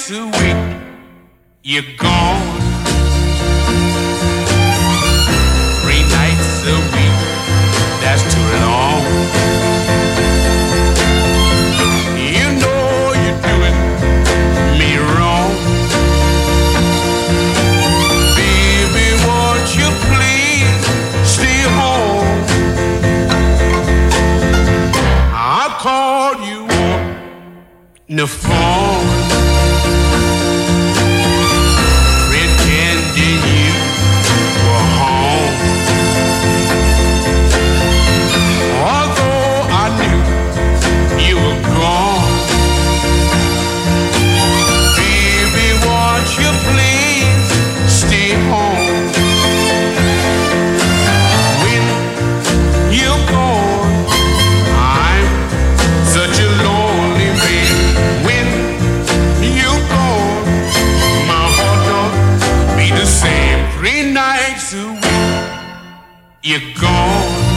nights a week, you're gone. 3 nights a week, that's too long. You know you're doing me wrong. Baby, won't you please stay home? I called you on the phone, pretending you were home. Although I knew you were gone. Baby, won't you please stay home? When you're gone, I'm such a lonely man. When you're gone, my heart don't beat the same. 3 nights a week, you're gone.